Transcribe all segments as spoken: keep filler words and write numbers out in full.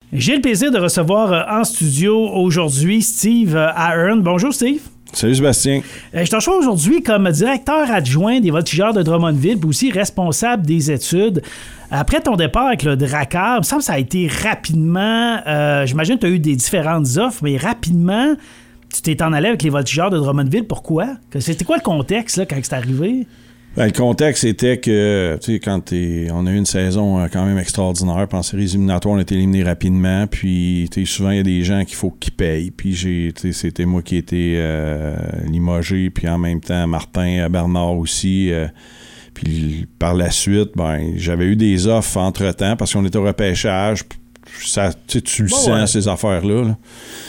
J'ai le plaisir de recevoir en studio aujourd'hui Steve Ahern. Bonjour Steve. Salut Sébastien. Je te reçois aujourd'hui comme directeur adjoint des voltigeurs de Drummondville puis aussi responsable des études. Après ton départ avec le Drakkar, il me semble que ça a été rapidement, euh, j'imagine que tu as eu des différentes offres, mais rapidement, tu t'es en allé avec les voltigeurs de Drummondville. Pourquoi? C'était quoi le contexte là, quand c'est arrivé? Ben, le contexte était que, tu sais, quand t'es, on a eu une saison quand même extraordinaire, puis en séries éliminatoires, on a été éliminés rapidement, puis tu sais, souvent, il y a des gens qu'il faut qu'ils payent, puis j'ai, tu sais, c'était moi qui ai été euh, limogé, puis en même temps, Martin Bernard aussi, euh, puis par la suite, ben, j'avais eu des offres entre-temps, parce qu'on était au repêchage, ça, tu le bon, sens, ouais. Ces affaires-là, là.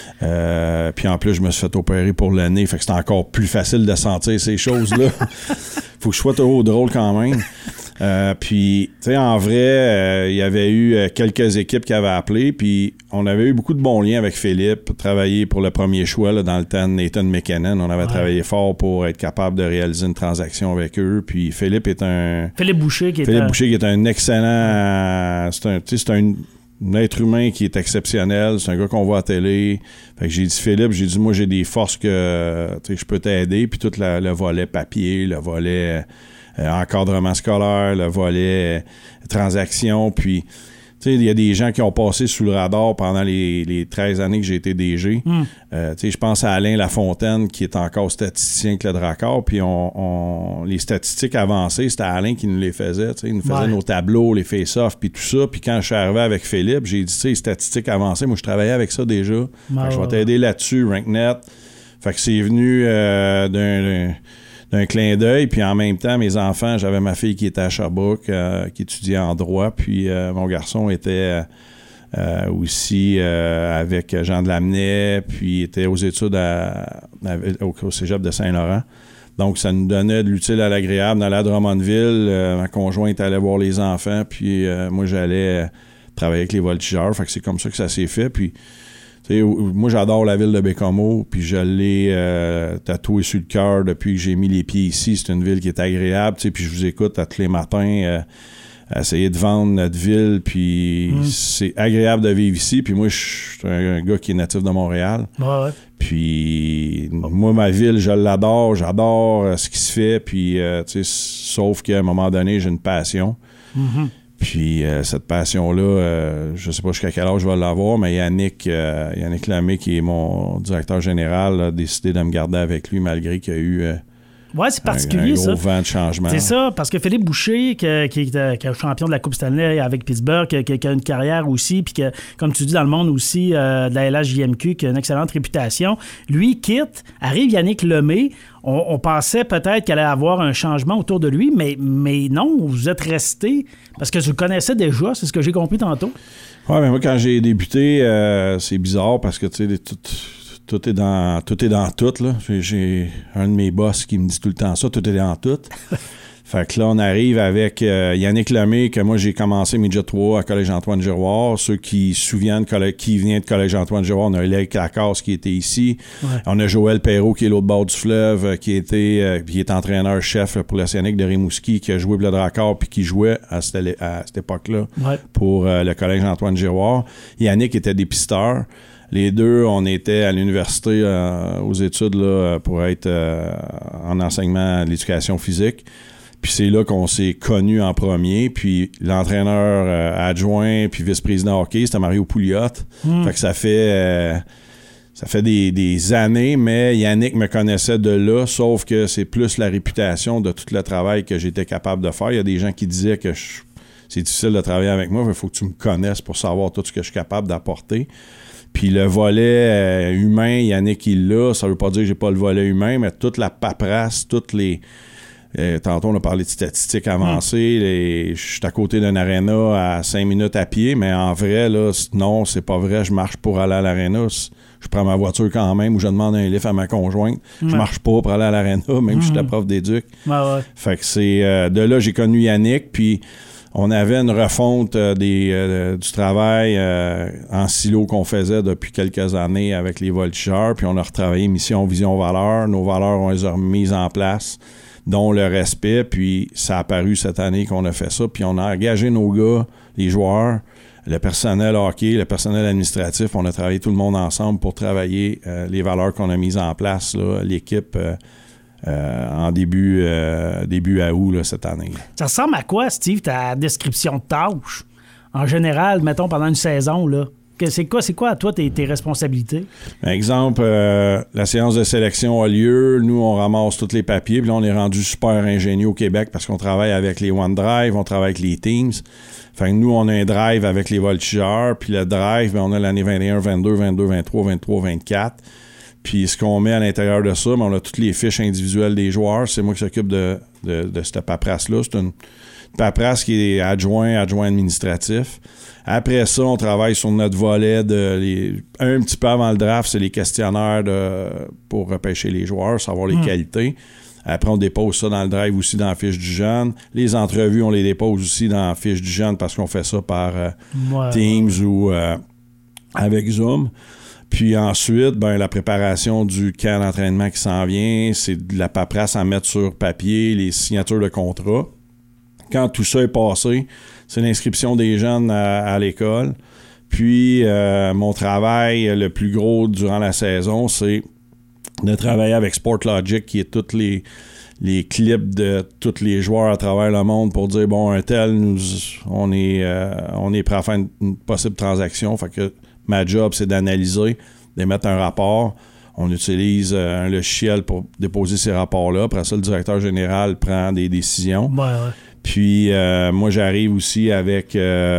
Euh, puis en plus, je me suis fait opérer pour l'année, fait que c'était encore plus facile de sentir ces choses-là. Faut que je sois trop drôle quand même. Euh, puis, tu sais, en vrai, euh, il y avait eu euh, quelques équipes qui avaient appelé, puis on avait eu beaucoup de bons liens avec Philippe, travailler pour le premier choix là, dans le temps de Nathan McKinnon. On avait ouais. travaillé fort pour être capable de réaliser une transaction avec eux. Puis Philippe est un... Philippe Boucher qui est Philippe un... Boucher qui est un excellent... Euh, c'est un, tu sais, c'est un... un être humain qui est exceptionnel, c'est un gars qu'on voit à télé. Fait que j'ai dit Philippe, j'ai dit moi j'ai des forces que je peux t'aider, puis tout la, le volet papier, le volet euh, encadrement scolaire, le volet euh, transaction, puis tu sais, il y a des gens qui ont passé sous le radar pendant les, les treize années que j'ai été D G. Mm. Euh, tu sais, je pense à Alain Lafontaine qui est encore statisticien avec le Drakkar, puis on, on, les statistiques avancées, c'était Alain qui nous les faisait. Tu sais, il nous faisait ouais. nos tableaux, les face-off, puis tout ça. Puis quand je suis arrivé avec Philippe, j'ai dit, tu sais, les statistiques avancées, moi je travaillais avec ça déjà. Ouais, fait que je vais t'aider là-dessus, RankNet. Fait que c'est venu euh, d'un... d'un d'un clin d'œil, puis en même temps, mes enfants, j'avais ma fille qui était à Sherbrooke, euh, qui étudiait en droit, puis euh, mon garçon était euh, aussi euh, avec Jean de Lamennais, puis était aux études à, à, au, au cégep de Saint-Laurent. Donc, ça nous donnait de l'utile à l'agréable. Dans la Drummondville, euh, ma conjointe allait voir les enfants, puis euh, moi, j'allais travailler avec les voltigeurs. Fait que c'est comme ça que ça s'est fait, puis moi, j'adore la ville de Bécomo, puis je l'ai euh, tatoué sur le cœur depuis que j'ai mis les pieds ici. C'est une ville qui est agréable, puis je vous écoute à tous les matins euh, essayer de vendre notre ville, puis mmh. c'est agréable de vivre ici. Puis moi, je suis un, un gars qui est natif de Montréal. Ouais, ouais. Puis moi, ma ville, je l'adore, j'adore euh, ce qui se fait, puis euh, sauf qu'à un moment donné, j'ai une passion. Mmh. Puis euh, cette passion-là, euh, je sais pas jusqu'à quel âge je vais l'avoir, mais Yannick, euh, Yannick Lamé, qui est mon directeur général, a décidé de me garder avec lui malgré qu'il y a eu euh, ouais, c'est particulier, un, un gros ça. vent de changement. C'est ça, parce que Philippe Boucher, qui, qui, qui est un champion de la Coupe Stanley avec Pittsburgh, qui, qui a une carrière aussi, puis que, comme tu dis, dans le monde aussi euh, de la L H J M Q, qui a une excellente réputation, lui quitte, arrive Yannick Lemay. On, on pensait peut-être qu'il allait avoir un changement autour de lui, mais, mais non, vous êtes resté parce que tu le connaissais déjà, c'est ce que j'ai compris tantôt. Oui, mais moi, quand j'ai débuté, euh, c'est bizarre parce que, tu sais, tout, tout est dans tout. Est dans tout là. J'ai, j'ai un de mes boss qui me dit tout le temps ça, tout est dans tout. Fait que là, on arrive avec euh, Yannick Lemay, que moi, j'ai commencé Midget trois à Collège-Antoine-Giroir. Ceux qui se souviennent de qui vient de Collège-Antoine-Giroir, on a Léc Lacasse qui était ici. Ouais. On a Joël Perrault qui est l'autre bord du fleuve, qui était euh, qui est entraîneur-chef pour l'Océanique de Rimouski, qui a joué pour le Drakkar puis qui jouait à cette, à cette époque-là ouais. pour euh, le Collège-Antoine-Giroir. Yannick était dépisteur. Les deux, on était à l'université euh, aux études là, pour être euh, en enseignement de l'éducation physique. Puis c'est là qu'on s'est connus en premier. Puis l'entraîneur euh, adjoint puis vice-président hockey, c'était Mario Pouliot. Mm. Fait que ça fait euh, ça fait des, des années, mais Yannick me connaissait de là, sauf que c'est plus la réputation de tout le travail que j'étais capable de faire. Il y a des gens qui disaient que je, c'est difficile de travailler avec moi, il faut que tu me connaisses pour savoir tout ce que je suis capable d'apporter. Puis le volet euh, humain, Yannick, il l'a. Ça veut pas dire que j'ai pas le volet humain, mais toute la paperasse, toutes les... Euh, tantôt, on a parlé de statistiques avancées. Mm. Les, je suis à côté d'un aréna à cinq minutes à pied, mais en vrai, là, non, c'est pas vrai. Je marche pour aller à l'aréna. Je prends ma voiture quand même ou je demande un lift à ma conjointe. Mm. Je marche pas pour aller à l'aréna, même mm. si je suis prof d'éduc. Ouais, ouais. Fait que c'est... Euh, de là, j'ai connu Yannick, puis on avait une refonte euh, des, euh, du travail euh, en silo qu'on faisait depuis quelques années avec les voltigeurs, puis on a retravaillé mission, vision, valeur. Nos valeurs ont été remises en place, dont le respect, puis ça a apparu cette année qu'on a fait ça, puis on a engagé nos gars, les joueurs, le personnel hockey, le personnel administratif, on a travaillé tout le monde ensemble pour travailler euh, les valeurs qu'on a mises en place, là, l'équipe euh, euh, en début, euh, début à août là, cette année. Ça ressemble à quoi, Steve, ta description de tâches? En général, mettons, pendant une saison, là. C'est quoi, c'est quoi à toi tes, tes responsabilités? Par exemple, euh, la séance de sélection a lieu. Nous, on ramasse tous les papiers. Puis là, on est rendu super ingénieux au Québec parce qu'on travaille avec les OneDrive, on travaille avec les Teams. Fait que nous, on a un drive avec les voltigeurs. Puis le drive, bien, on a l'année vingt et un, vingt-deux, vingt-deux, vingt-trois, vingt-trois, vingt-quatre. Puis ce qu'on met à l'intérieur de ça, bien, on a toutes les fiches individuelles des joueurs. C'est moi qui s'occupe de, de, de cette paperasse-là. C'est une paperasse qui est adjoint, adjoint administratif. Après ça, on travaille sur notre volet de les, un petit peu avant le draft, c'est les questionnaires de, pour repêcher les joueurs, savoir les mmh. qualités. Après, on dépose ça dans le drive aussi dans la fiche du jeune. Les entrevues, on les dépose aussi dans la fiche du jeune parce qu'on fait ça par euh, ouais. Teams ou euh, avec Zoom. Puis ensuite, ben, la préparation du camp d'entraînement qui s'en vient, c'est de la paperasse à mettre sur papier, les signatures de contrat. Quand tout ça est passé, c'est l'inscription des jeunes à, à l'école. Puis, euh, mon travail le plus gros durant la saison, c'est de travailler avec Sportlogic, qui est tous les, les clips de tous les joueurs à travers le monde pour dire, bon, un tel, nous, on est, euh, on est prêt à faire une, une possible transaction. Fait que ma job, c'est d'analyser, d'émettre un rapport. On utilise euh, un logiciel pour déposer ces rapports-là. Après ça, le directeur général prend des décisions. Ouais, ouais. Puis, euh, moi, j'arrive aussi avec...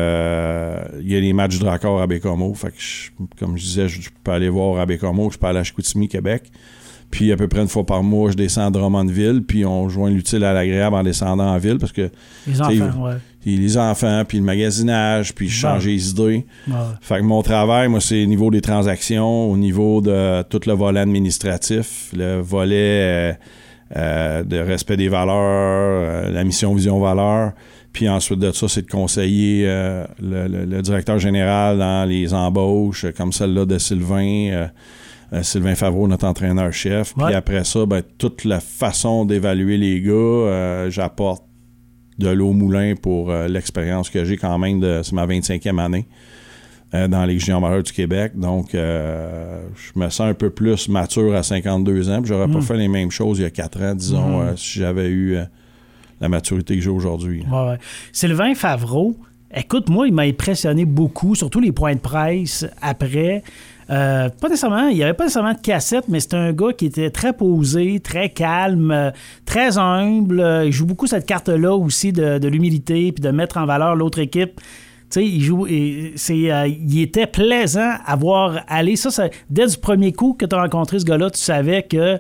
Euh, il y a les matchs de raccord à Bécomo. Fait que, je, comme je disais, je peux aller voir à Bécomo, je peux aller à Chicoutimi, Québec. Puis, à peu près une fois par mois, je descends à Drummondville, puis on joint l'utile à l'agréable en descendant en ville, parce que... Les enfants, ouais. Les enfants, puis le magasinage, puis changer les idées. Ouais. Fait que mon travail, moi, c'est au niveau des transactions, au niveau de tout le volet administratif, le volet... Euh, Euh, de respect des valeurs, euh, la mission vision valeur. Puis ensuite de ça, c'est de conseiller euh, le, le, le directeur général dans les embauches, comme celle-là de Sylvain, euh, euh, Sylvain Favreau, notre entraîneur-chef. Ouais. Puis après ça, ben, toute la façon d'évaluer les gars, euh, j'apporte de l'eau au moulin pour euh, l'expérience que j'ai quand même, de, c'est ma vingt-cinquième année. Euh, dans les juniors majeurs du Québec. Donc, euh, je me sens un peu plus mature à cinquante-deux ans. Puis j'aurais mmh. pas fait les mêmes choses il y a quatre ans, disons, mmh. euh, si j'avais eu euh, la maturité que j'ai aujourd'hui. Ouais, ouais. Sylvain Favreau, écoute, moi, il m'a impressionné beaucoup, surtout les points de presse après. Euh, pas nécessairement, il n'y avait pas nécessairement de cassette, mais c'était un gars qui était très posé, très calme, euh, très humble. Il joue beaucoup cette carte-là aussi de, de l'humilité puis de mettre en valeur l'autre équipe. Tu sais, il, joue, et c'est, euh, il était plaisant à voir aller. Ça, ça dès du premier coup que tu as rencontré ce gars-là, tu savais qu'il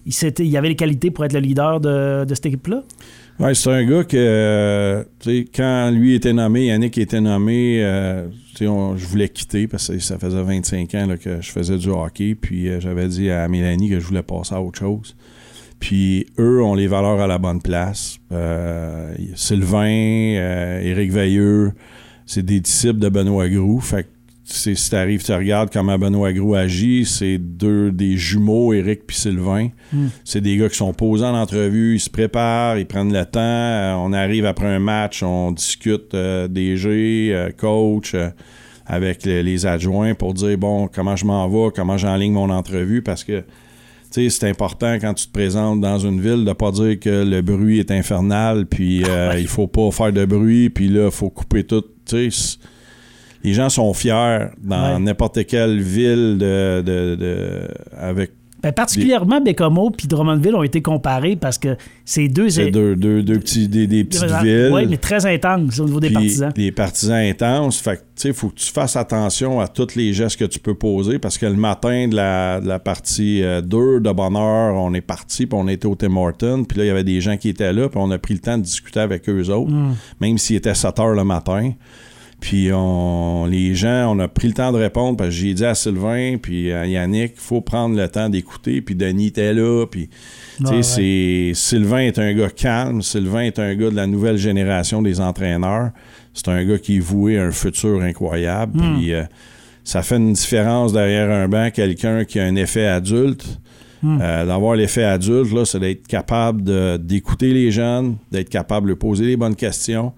il avait les qualités pour être le leader de, de cette équipe-là? Oui, c'est un gars que, euh, tu sais, quand lui était nommé, Yannick était nommé, euh, tu sais, on, je voulais quitter parce que ça faisait vingt-cinq ans là, que je faisais du hockey. Puis euh, j'avais dit à Mélanie que je voulais passer à autre chose. Puis eux ont les valeurs à la bonne place. Euh, Sylvain, euh, Éric Veilleux, c'est des disciples de Benoît Groux. Fait que c'est, si t'arrives, tu regardes comment Benoît Groux agit, c'est deux des jumeaux, Éric puis Sylvain. Mm. C'est des gars qui sont posés en entrevue, ils se préparent, ils prennent le temps. Euh, on arrive après un match, on discute euh, D G, euh, coach, euh, avec le, les adjoints pour dire, bon, comment je m'en vais, comment j'enligne mon entrevue, parce que tu sais, c'est important quand tu te présentes dans une ville de pas dire que le bruit est infernal, puis euh, il faut pas faire de bruit, puis là, il faut couper tout. Tu sais, les gens sont fiers dans ouais. n'importe quelle ville de, de, de avec. Ben, particulièrement des... Bécomo puis Drummondville ont été comparés parce que c'est deux... C'est deux, deux, deux petits, des, des petites des... villes. Oui, mais très intenses au niveau des partisans. Les partisans intenses. Fait que, tu sais, il faut que tu fasses attention à tous les gestes que tu peux poser parce que le matin de la, de la partie deux, de bonne heure, on est parti puis on était au Tim Hortons. Puis là, il y avait des gens qui étaient là puis on a pris le temps de discuter avec eux autres, mm. même s'il était sept heures le matin. Puis on, les gens, on a pris le temps de répondre parce que j'ai dit à Sylvain puis à Yannick, il faut prendre le temps d'écouter. Puis Denis était là. Puis tu sais, ouais. c'est, Sylvain est un gars calme. Sylvain est un gars de la nouvelle génération des entraîneurs. C'est un gars qui est voué à un futur incroyable. Mm. Puis euh, ça fait une différence derrière un banc, quelqu'un qui a un effet adulte. Mm. Euh, d'avoir l'effet adulte, là, c'est d'être capable de, d'écouter les jeunes, d'être capable de poser les bonnes questions.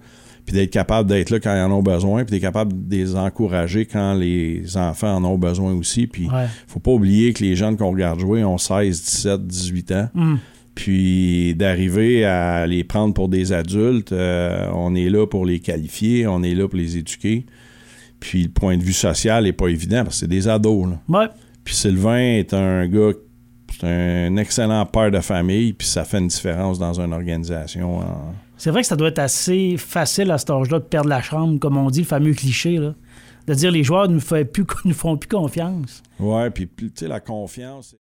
puis d'être capable d'être là quand ils en ont besoin, puis d'être capable de les encourager quand les enfants en ont besoin aussi. Puis ouais. faut pas oublier que les jeunes qu'on regarde jouer ont seize, dix-sept, dix-huit ans. Mm. Puis d'arriver à les prendre pour des adultes, euh, on est là pour les qualifier, on est là pour les éduquer. Puis le point de vue social n'est pas évident parce que c'est des ados. Là. Ouais. Puis Sylvain est un gars, c'est un excellent père de famille, puis ça fait une différence dans une organisation. En... C'est vrai que ça doit être assez facile à cet âge-là de perdre la chambre, comme on dit, le fameux cliché, là. De dire les joueurs ne nous, fait plus, nous font plus confiance. Ouais, puis tu sais, la confiance...